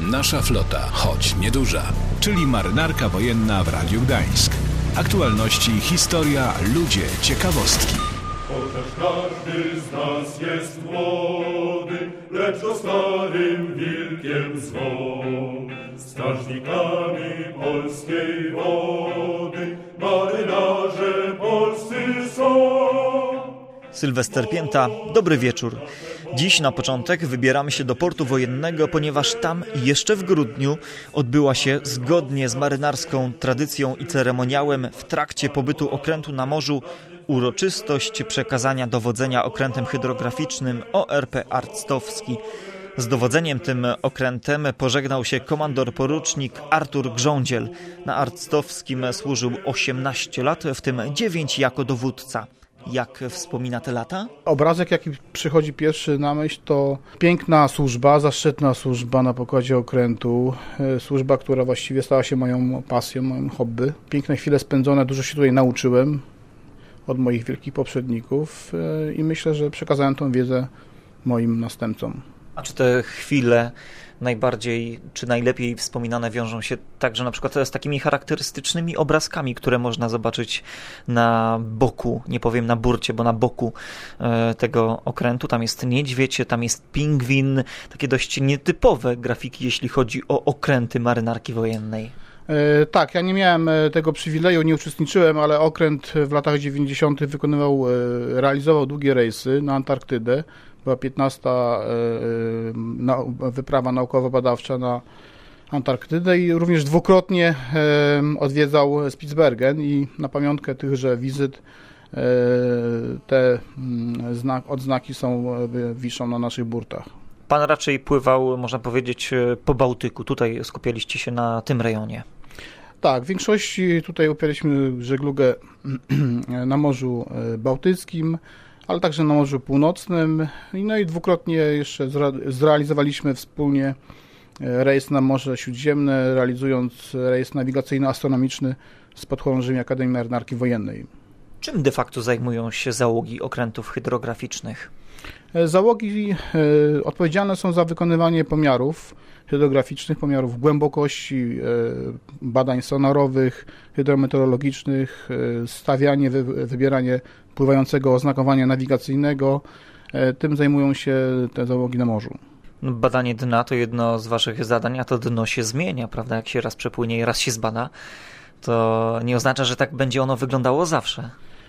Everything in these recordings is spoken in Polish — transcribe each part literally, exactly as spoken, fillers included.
Nasza flota, choć nieduża, czyli Marynarka Wojenna w Radiu Gdańsk. Aktualności, historia, ludzie, ciekawostki. Chociaż każdy z nas jest młody, lecz to starym wilkiem zwą. Strażnikami polskiej wody, marynarze polscy są. Sylwester Pięta, dobry wieczór. Dziś na początek wybieramy się do portu wojennego, ponieważ tam jeszcze w grudniu odbyła się, zgodnie z marynarską tradycją i ceremoniałem, w trakcie pobytu okrętu na morzu uroczystość przekazania dowodzenia okrętem hydrograficznym O R P Arctowski. Z dowodzeniem tym okrętem pożegnał się komandor porucznik Artur Grządziel. Na Arctowskim służył osiemnaście lat, w tym dziewięć jako dowódca. Jak wspomina te lata? Obrazek, jaki przychodzi pierwszy na myśl, to piękna służba, zaszczytna służba na pokładzie okrętu. Służba, która właściwie stała się moją pasją, moim hobby. Piękne chwile spędzone, dużo się tutaj nauczyłem od moich wielkich poprzedników i myślę, że przekazałem tą wiedzę moim następcom. A czy te chwile najbardziej, czy najlepiej wspominane wiążą się także na przykład z takimi charakterystycznymi obrazkami, które można zobaczyć na boku, nie powiem na burcie, bo na boku e, tego okrętu? Tam jest niedźwiedź, tam jest pingwin, takie dość nietypowe grafiki, jeśli chodzi o okręty marynarki wojennej. E, tak, ja nie miałem tego przywileju, nie uczestniczyłem, ale okręt w latach dziewięćdziesiątych wykonywał, e, realizował długie rejsy na Antarktydę. Była piętnasta wyprawa naukowo-badawcza na Antarktydę i również dwukrotnie odwiedzał Spitsbergen i na pamiątkę tychże wizyt te odznaki są, wiszą na naszych burtach. Pan raczej pływał, można powiedzieć, po Bałtyku. Tutaj skupialiście się na tym rejonie. Tak, w większości tutaj uprawialiśmy żeglugę na Morzu Bałtyckim, ale także na Morzu Północnym. No i dwukrotnie jeszcze zrealizowaliśmy wspólnie rejs na Morze Śródziemne, realizując rejs nawigacyjno-astronomiczny z podchorążymi Akademii Marynarki Wojennej. Czym de facto zajmują się załogi okrętów hydrograficznych? Załogi odpowiedzialne są za wykonywanie pomiarów hydrograficznych, pomiarów głębokości, badań sonarowych, hydrometeorologicznych, stawianie, wybieranie pływającego oznakowania nawigacyjnego. Tym zajmują się te załogi na morzu. Badanie dna to jedno z waszych zadań, a to dno się zmienia, prawda? Jak się raz przepłynie i raz się zbada, to nie oznacza, że tak będzie ono wyglądało zawsze.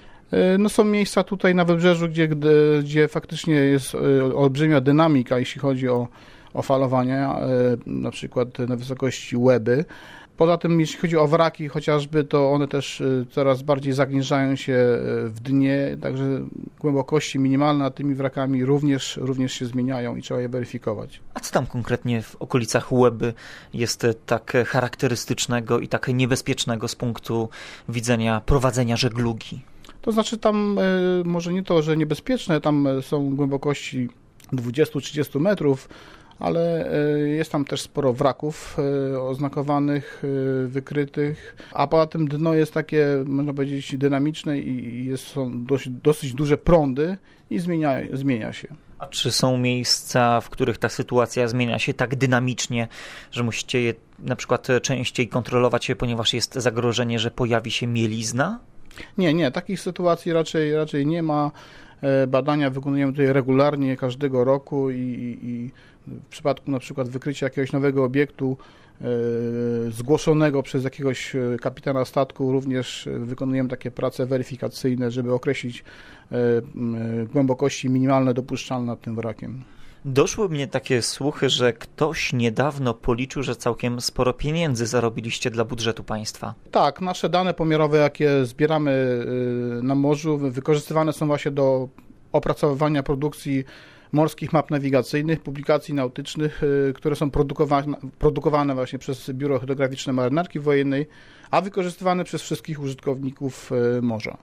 No są miejsca tutaj na wybrzeżu, gdzie, gdzie faktycznie jest olbrzymia dynamika, jeśli chodzi o, o falowanie, na przykład na wysokości Łeby. Poza tym, jeśli chodzi o wraki chociażby, to one też coraz bardziej zagnieżdżają się w dnie, także głębokości minimalne nad tymi wrakami również, również się zmieniają i trzeba je weryfikować. A co tam konkretnie w okolicach Łeby jest tak charakterystycznego i tak niebezpiecznego z punktu widzenia prowadzenia żeglugi? To znaczy tam może nie to, że niebezpieczne, tam są głębokości dwadzieścia do trzydziestu metrów, ale jest tam też sporo wraków oznakowanych, wykrytych, a poza tym dno jest takie, można powiedzieć, dynamiczne i jest, są dość, dosyć duże prądy i zmienia, zmienia się. A czy są miejsca, w których ta sytuacja zmienia się tak dynamicznie, że musicie je na przykład częściej kontrolować, ponieważ jest zagrożenie, że pojawi się mielizna? Nie, nie, takich sytuacji raczej, raczej nie ma. Badania wykonujemy tutaj regularnie, każdego roku i, i, i w przypadku na przykład wykrycia jakiegoś nowego obiektu e, zgłoszonego przez jakiegoś kapitana statku również wykonujemy takie prace weryfikacyjne, żeby określić e, e, głębokości minimalne dopuszczalne nad tym wrakiem. Doszły mnie takie słuchy, że ktoś niedawno policzył, że całkiem sporo pieniędzy zarobiliście dla budżetu państwa. Tak, nasze dane pomiarowe, jakie zbieramy na morzu, wykorzystywane są właśnie do opracowywania produkcji morskich map nawigacyjnych, publikacji nautycznych, które są produkowane, produkowane właśnie przez Biuro Hydrograficzne Marynarki Wojennej, a wykorzystywane przez wszystkich użytkowników morza.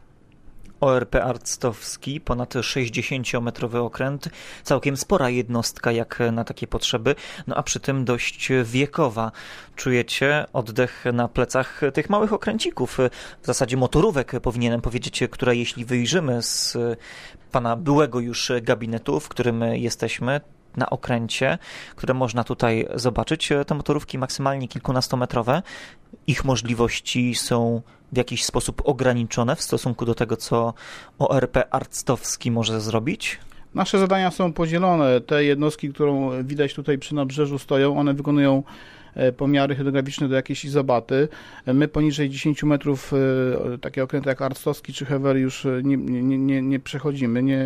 O R P Arctowski, ponad sześćdziesięciometrowy okręt, całkiem spora jednostka jak na takie potrzeby, no a przy tym dość wiekowa. Czujecie oddech na plecach tych małych okręcików, w zasadzie motorówek powinienem powiedzieć, które jeśli wyjrzymy z pana byłego już gabinetu, w którym jesteśmy, na okręcie, które można tutaj zobaczyć. Te motorówki maksymalnie kilkunastometrowe. Ich możliwości są w jakiś sposób ograniczone w stosunku do tego, co O R P Arctowski może zrobić? Nasze zadania są podzielone. Te jednostki, którą widać tutaj przy nabrzeżu stoją, one wykonują pomiary hydrograficzne do jakiejś izobaty. My poniżej dziesięć metrów takie okręty jak Arctowski czy Hevery już nie, nie, nie, nie przechodzimy. Nie,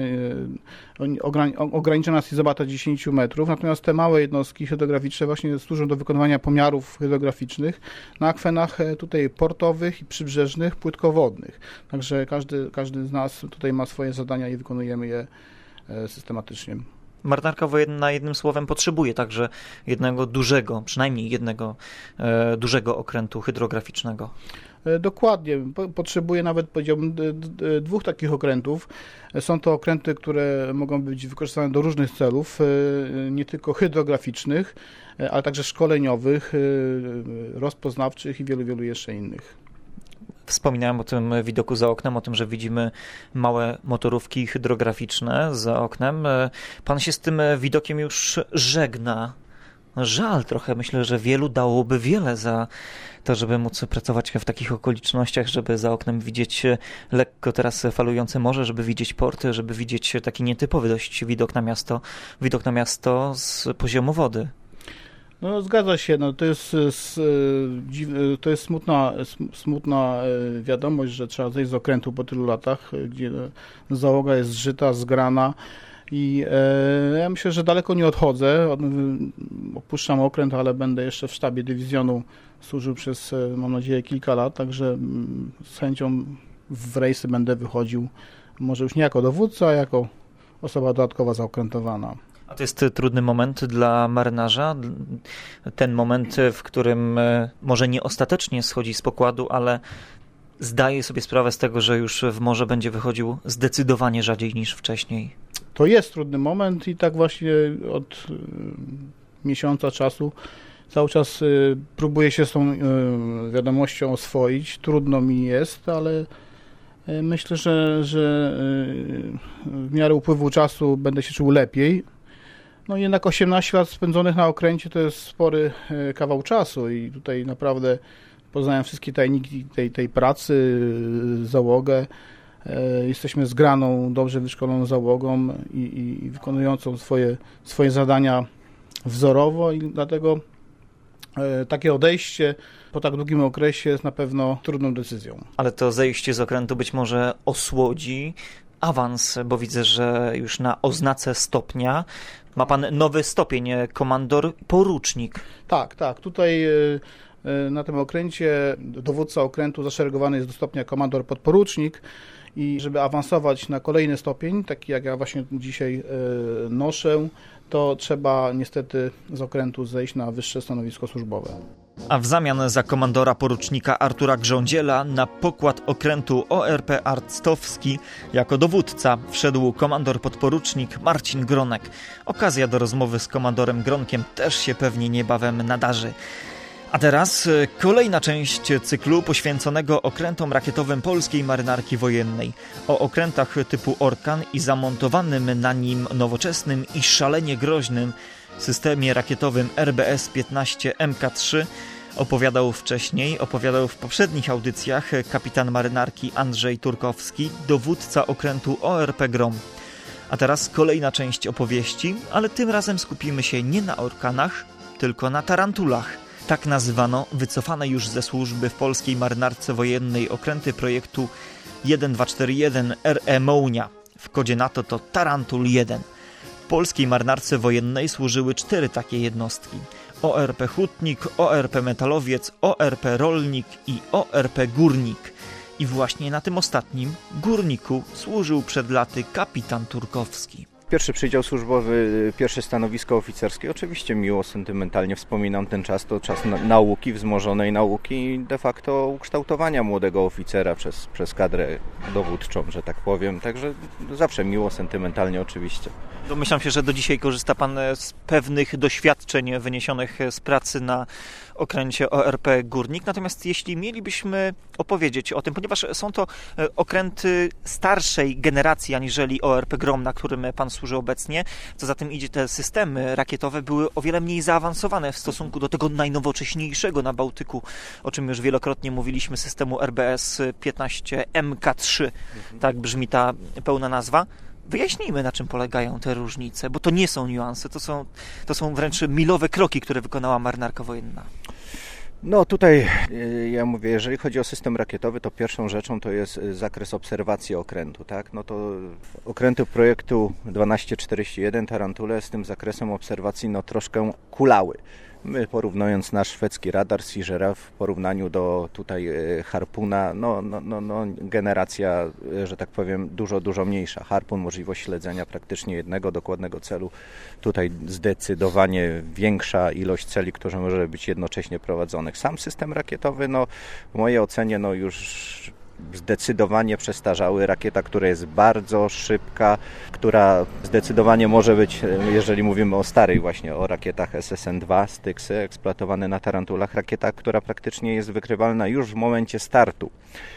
ograniczona jest izobata dziesięć metrów, natomiast te małe jednostki hydrograficzne właśnie służą do wykonywania pomiarów hydrograficznych na akwenach tutaj portowych i przybrzeżnych, płytkowodnych. Także każdy, każdy z nas tutaj ma swoje zadania i wykonujemy je systematycznie. Marynarka Wojenna jednym słowem potrzebuje także jednego dużego, przynajmniej jednego e, dużego okrętu hydrograficznego. Dokładnie. Potrzebuje nawet, powiedziałbym, dwóch takich okrętów. Są to okręty, które mogą być wykorzystane do różnych celów, nie tylko hydrograficznych, ale także szkoleniowych, rozpoznawczych i wielu, wielu jeszcze innych. Wspominałem o tym widoku za oknem, o tym, że widzimy małe motorówki hydrograficzne za oknem. Pan się z tym widokiem już żegna. Żal trochę. Myślę, że wielu dałoby wiele za to, żeby móc pracować w takich okolicznościach, żeby za oknem widzieć lekko teraz falujące morze, żeby widzieć porty, żeby widzieć taki nietypowy dość widok na miasto, widok na miasto z poziomu wody. No zgadza się, no to jest, to jest smutna, smutna wiadomość, że trzeba zejść z okrętu po tylu latach, gdzie załoga jest zżyta, zgrana i e, ja myślę, że daleko nie odchodzę, opuszczam okręt, ale będę jeszcze w sztabie dywizjonu służył przez, mam nadzieję, kilka lat, także z chęcią w rejsy będę wychodził, może już nie jako dowódca, a jako osoba dodatkowa zaokrętowana. A to jest trudny moment dla marynarza, ten moment, w którym może nie ostatecznie schodzi z pokładu, ale zdaje sobie sprawę z tego, że już w morze będzie wychodził zdecydowanie rzadziej niż wcześniej. To jest trudny moment i tak właśnie od miesiąca czasu cały czas próbuję się z tą wiadomością oswoić. Trudno mi jest, ale myślę, że, że w miarę upływu czasu będę się czuł lepiej. No jednak osiemnaście lat spędzonych na okręcie to jest spory kawał czasu i tutaj naprawdę poznałem wszystkie tajniki tej, tej pracy, załogę. Jesteśmy zgraną, dobrze wyszkoloną załogą i, i, i wykonującą swoje, swoje zadania wzorowo i dlatego takie odejście po tak długim okresie jest na pewno trudną decyzją. Ale to zejście z okrętu być może osłodzi awans, bo widzę, że już na oznace stopnia ma pan nowy stopień, komandor porucznik. Tak, tak. Tutaj na tym okręcie dowódca okrętu zaszeregowany jest do stopnia komandor podporucznik i żeby awansować na kolejny stopień, taki jak ja właśnie dzisiaj noszę, to trzeba niestety z okrętu zejść na wyższe stanowisko służbowe. A w zamian za komandora porucznika Artura Grządziela na pokład okrętu O R P Arctowski jako dowódca wszedł komandor podporucznik Marcin Gronek. Okazja do rozmowy z komandorem Gronkiem też się pewnie niebawem nadarzy. A teraz kolejna część cyklu poświęconego okrętom rakietowym polskiej marynarki wojennej. O okrętach typu Orkan i zamontowanym na nim nowoczesnym i szalenie groźnym systemie rakietowym R B S piętnaście M K trzy opowiadał wcześniej, opowiadał w poprzednich audycjach kapitan marynarki Andrzej Turkowski, dowódca okrętu O R P Grom. A teraz kolejna część opowieści, ale tym razem skupimy się nie na Orkanach, tylko na tarantulach. Tak nazywano wycofane już ze służby w polskiej marynarce wojennej okręty projektu jeden dwa cztery jeden R E Mołnia. W kodzie NATO to Tarantul jeden. W polskiej marynarce wojennej służyły cztery takie jednostki. O R P Hutnik, O R P Metalowiec, O R P Rolnik i O R P Górnik. I właśnie na tym ostatnim, Górniku, służył przed laty kapitan Turkowski. Pierwszy przydział służbowy, pierwsze stanowisko oficerskie. Oczywiście miło, sentymentalnie wspominam ten czas. To czas na, nauki, wzmożonej nauki i de facto ukształtowania młodego oficera przez, przez kadrę dowódczą, że tak powiem. Także zawsze miło, sentymentalnie oczywiście. Domyślam się, że do dzisiaj korzysta pan z pewnych doświadczeń wyniesionych z pracy na okręcie O R P Górnik. Natomiast jeśli mielibyśmy opowiedzieć o tym, ponieważ są to okręty starszej generacji aniżeli O R P Grom, na którym pan służy obecnie, co za tym idzie, te systemy rakietowe były o wiele mniej zaawansowane w stosunku do tego najnowocześniejszego na Bałtyku, o czym już wielokrotnie mówiliśmy, systemu R B S piętnaście M K trzy. Mhm. Tak brzmi ta pełna nazwa. Wyjaśnijmy, na czym polegają te różnice, bo to nie są niuanse, to są, to są wręcz milowe kroki, które wykonała marynarka wojenna. No tutaj ja mówię, jeżeli chodzi o system rakietowy, to pierwszą rzeczą to jest zakres obserwacji okrętu, tak? No to okręty projektu dwanaście czterdzieści jeden Tarantule z tym zakresem obserwacji no troszkę kulały. My, porównując nasz szwedzki radar Seagera w porównaniu do tutaj Harpuna, no, no, no, no generacja, że tak powiem, dużo, dużo mniejsza. Harpun, możliwość śledzenia praktycznie jednego dokładnego celu. Tutaj zdecydowanie większa ilość celi, które może być jednocześnie prowadzonych. Sam system rakietowy, no w mojej ocenie, no już zdecydowanie przestarzały. Rakieta, która jest bardzo szybka, która zdecydowanie może być, jeżeli mówimy o starej właśnie, o rakietach S S N dwa, Styxy eksploatowane na Tarantulach, rakieta, która praktycznie jest wykrywalna już w momencie startu.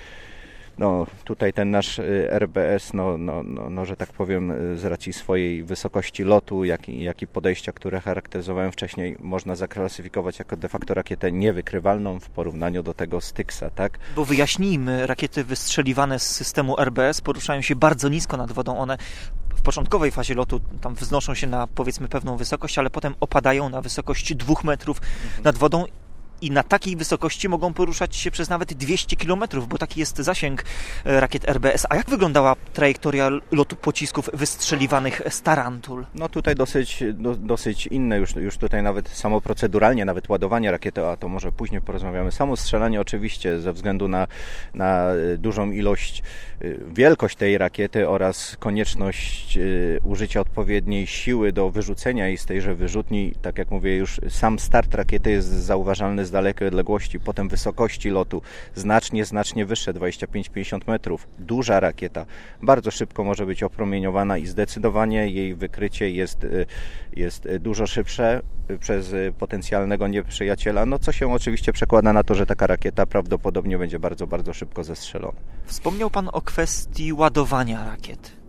No tutaj ten nasz R B S, no, no, no, no że tak powiem, z racji swojej wysokości lotu, jak i, jak i podejścia, które charakteryzowałem wcześniej, można zaklasyfikować jako de facto rakietę niewykrywalną w porównaniu do tego Styxa, tak? Bo wyjaśnijmy, rakiety wystrzeliwane z systemu R B S poruszają się bardzo nisko nad wodą. One w początkowej fazie lotu tam wznoszą się na, powiedzmy, pewną wysokość, ale potem opadają na wysokość dwóch metrów mhm. nad wodą. I na takiej wysokości mogą poruszać się przez nawet dwieście kilometrów, bo taki jest zasięg rakiet R B S. A jak wyglądała trajektoria lotu pocisków wystrzeliwanych z Tarantul? No tutaj dosyć, do, dosyć inne, już, już tutaj nawet samo proceduralnie, nawet ładowanie rakiety, a to może później porozmawiamy. Samo strzelanie oczywiście ze względu na, na dużą ilość, wielkość tej rakiety oraz konieczność użycia odpowiedniej siły do wyrzucenia jej z tejże wyrzutni. Tak jak mówię, już sam start rakiety jest zauważalny z dalekiej odległości, potem wysokości lotu znacznie, znacznie wyższe, dwadzieścia pięć do pięćdziesięciu metrów. Duża rakieta, bardzo szybko może być opromieniowana i zdecydowanie jej wykrycie jest, jest dużo szybsze przez potencjalnego nieprzyjaciela, no co się oczywiście przekłada na to, że taka rakieta prawdopodobnie będzie bardzo, bardzo szybko zestrzelona. Wspomniał Pan o kwestii ładowania rakiet.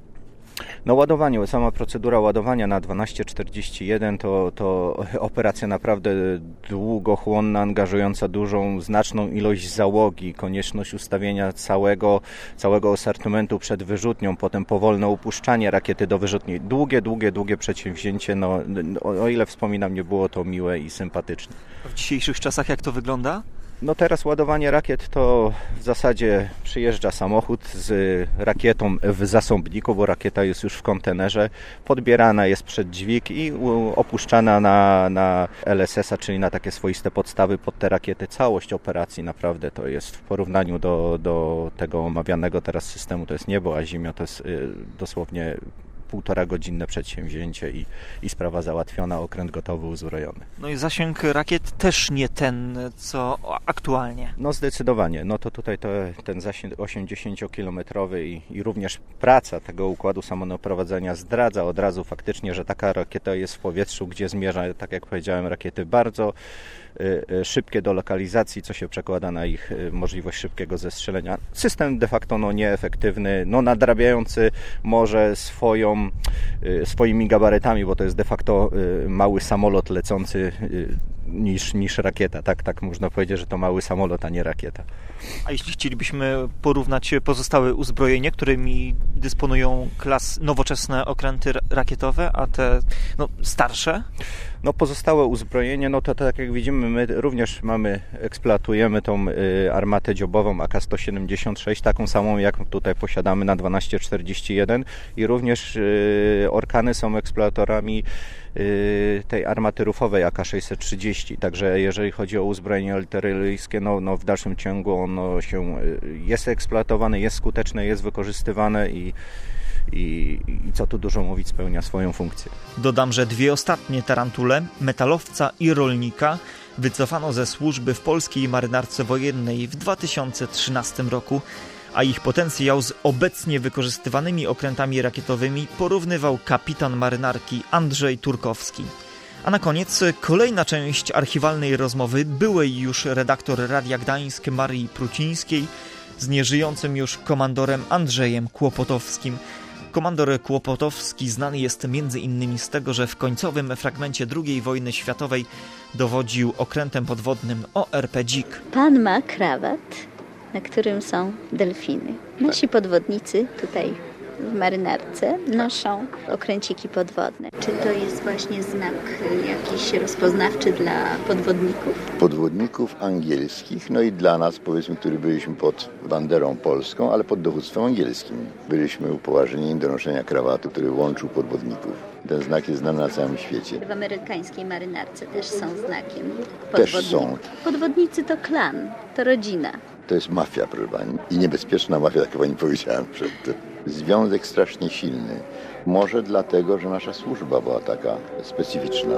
No ładowanie, sama procedura ładowania na dwanaście czterdzieści jeden to, to operacja naprawdę długochłonna, angażująca dużą, znaczną ilość załogi, konieczność ustawienia całego, całego asortymentu przed wyrzutnią, potem powolne upuszczanie rakiety do wyrzutni. Długie, długie, długie przedsięwzięcie, no, o, o ile wspominam, nie było to miłe i sympatyczne. W dzisiejszych czasach jak to wygląda? No teraz ładowanie rakiet to w zasadzie przyjeżdża samochód z rakietą w zasąbniku, bo rakieta jest już w kontenerze, podbierana jest przed dźwig i opuszczana na, na L S S a, czyli na takie swoiste podstawy pod te rakiety. Całość operacji naprawdę to jest w porównaniu do, do tego omawianego teraz systemu, to jest niebo, a ziemia to jest y, dosłownie półtora godzinne przedsięwzięcie i, i sprawa załatwiona, okręt gotowy, uzbrojony. No i zasięg rakiet też nie ten, co aktualnie. No zdecydowanie. No to tutaj to, ten zasięg osiemdziesięciokilometrowy i, i również praca tego układu samoprowadzenia zdradza od razu faktycznie, że taka rakieta jest w powietrzu, gdzie zmierza, tak jak powiedziałem, rakiety bardzo y, szybkie do lokalizacji, co się przekłada na ich y, możliwość szybkiego zestrzelenia. System de facto no, nieefektywny, no nadrabiający może swoją swoimi gabarytami, bo to jest de facto mały samolot lecący niż, niż rakieta. Tak, tak można powiedzieć, że to mały samolot, a nie rakieta. A jeśli chcielibyśmy porównać pozostałe uzbrojenie, którymi dysponują klas nowoczesne okręty rakietowe, a te no, starsze? No pozostałe uzbrojenie, no to, to tak jak widzimy, my również mamy, eksploatujemy tą y, armatę dziobową A K sto siedemdziesiąt sześć, taką samą jak tutaj posiadamy na dwanaście czterdzieści jeden i również y, Orkany są eksploatorami y, tej armaty rufowej A K sześćset trzydzieści, także jeżeli chodzi o uzbrojenie artyleryjskie, no, no w dalszym ciągu ono się y, jest eksploatowane, jest skuteczne, jest wykorzystywane i I, i co tu dużo mówić, spełnia swoją funkcję. Dodam, że dwie ostatnie tarantule, metalowca i rolnika, wycofano ze służby w polskiej marynarce wojennej w dwa tysiące trzynastym roku, a ich potencjał z obecnie wykorzystywanymi okrętami rakietowymi porównywał kapitan marynarki Andrzej Turkowski. A na koniec kolejna część archiwalnej rozmowy byłej już redaktor Radia Gdańsk Marii Prucińskiej z nieżyjącym już komandorem Andrzejem Kłopotowskim. Komandor Kłopotowski znany jest między innymi z tego, że w końcowym fragmencie drugiej wojny światowej dowodził okrętem podwodnym O R P Dzik. Pan ma krawat, na którym są delfiny. Nasi podwodnicy tutaj w marynarce noszą okręciki podwodne. Czy to jest właśnie znak jakiś rozpoznawczy dla podwodników? Podwodników angielskich, no i dla nas, powiedzmy, którzy byliśmy pod banderą polską, ale pod dowództwem angielskim. Byliśmy upoważnieni do noszenia krawatu, który łączył podwodników. Ten znak jest znany na całym świecie. W amerykańskiej marynarce też są znakiem podwodników. Też są. Podwodnicy to klan, to rodzina. To jest mafia, proszę pani. I niebezpieczna mafia, tak jak pani powiedziałem przedtem. Związek strasznie silny. Może dlatego, że nasza służba była taka specyficzna.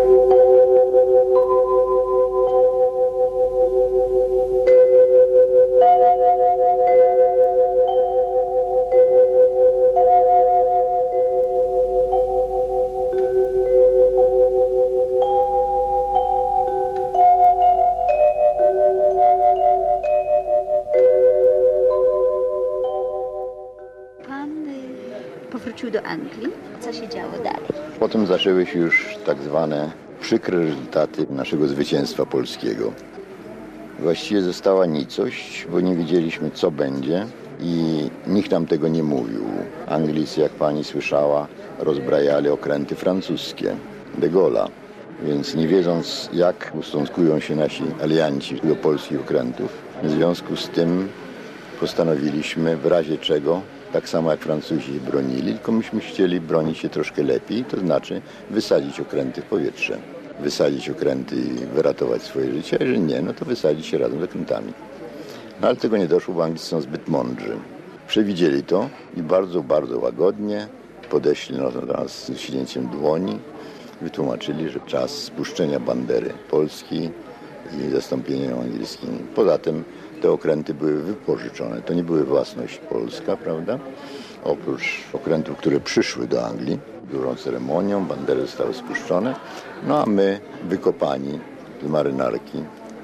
Powrócił do Anglii. Co się działo dalej? Potem zaczęły się już tak zwane przykre rezultaty naszego zwycięstwa polskiego. Właściwie została nicość, bo nie wiedzieliśmy, co będzie i nikt nam tego nie mówił. Anglicy, jak pani słyszała, rozbrajali okręty francuskie, de Gaulle'a. Więc nie wiedząc, jak ustosunkują się nasi alianci do polskich okrętów, w związku z tym postanowiliśmy w razie czego, tak samo jak Francuzi bronili, tylko myśmy chcieli bronić się troszkę lepiej, to znaczy wysadzić okręty w powietrze. Wysadzić okręty i wyratować swoje życie, a jeżeli nie, no to wysadzić się razem z okrętami. No ale tego nie doszło, bo Anglicy są zbyt mądrzy. Przewidzieli to i bardzo, bardzo łagodnie podeszli do nas z śnięciem dłoni, wytłumaczyli, że czas spuszczenia bandery Polski i zastąpienia ją angielskimi. Poza tym te okręty były wypożyczone. To nie były własność polska, prawda? Oprócz okrętów, które przyszły do Anglii, dużą ceremonią, bandery zostały spuszczone. No a my, wykopani z marynarki,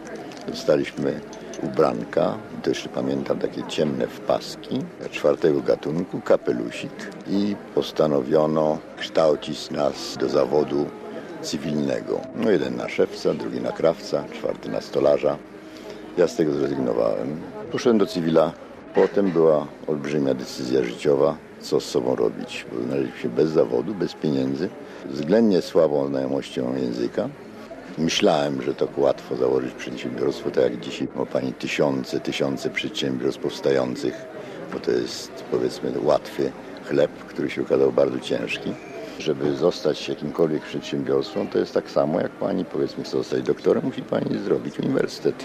dostaliśmy ubranka, to jeszcze pamiętam, takie ciemne wpaski czwartego gatunku, kapelusik i postanowiono kształcić nas do zawodu cywilnego. No jeden na szewca, drugi na krawca, czwarty na stolarza. Ja z tego zrezygnowałem. Poszedłem do cywila. Potem była olbrzymia decyzja życiowa, co z sobą robić. Bo znaleźliśmy się bez zawodu, bez pieniędzy, względnie słabą znajomością języka. Myślałem, że tak łatwo założyć przedsiębiorstwo, tak jak dzisiaj ma pani tysiące, tysiące przedsiębiorstw powstających, bo to jest, powiedzmy, łatwy chleb, który się okazał bardzo ciężki. Żeby zostać jakimkolwiek przedsiębiorstwem, to jest tak samo, jak pani, powiedzmy, chce zostać doktorem, musi pani zrobić uniwersytet.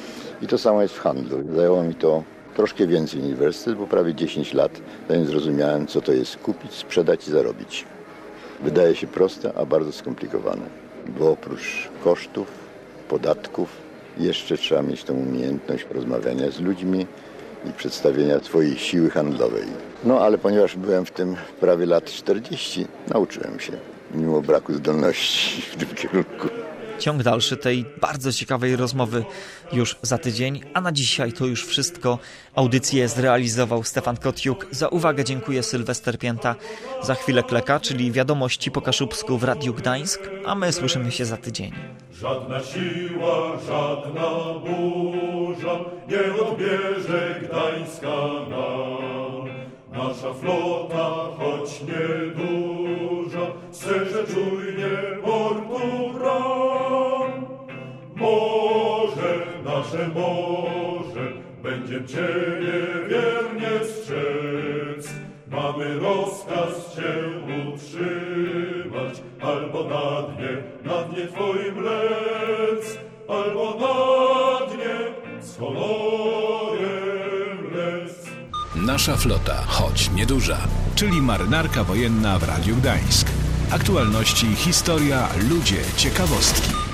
I to samo jest w handlu. Zajęło mi to troszkę więcej uniwersytet, bo prawie dziesięć lat, zanim zrozumiałem, co to jest kupić, sprzedać i zarobić. Wydaje się proste, a bardzo skomplikowane, bo oprócz kosztów, podatków, jeszcze trzeba mieć tą umiejętność rozmawiania z ludźmi i przedstawienia swojej siły handlowej. No ale ponieważ byłem w tym prawie lat czterdzieści, nauczyłem się, mimo braku zdolności w tym kierunku. Ciąg dalszy tej bardzo ciekawej rozmowy już za tydzień, a na dzisiaj to już wszystko. Audycję zrealizował Stefan Kotjuk. Za uwagę dziękuję Sylwester Pięta. Za chwilę Kleka, czyli wiadomości po kaszubsku w Radiu Gdańsk, a my słyszymy się za tydzień. Żadna siła, żadna burza nie odbierze Gdańska nam. Nasza flota, choć nieduża, strzeże czujnie portu bram. Morze, nasze morze, będziem Ciebie wiernie strzec. Mamy rozkaz Cię utrzymać, albo na dnie, na dnie Twoim lec, albo na dnie z honorem lec. Nasza flota, choć nieduża, czyli marynarka wojenna w Radiu Gdańsk. Aktualności, historia, ludzie, ciekawostki.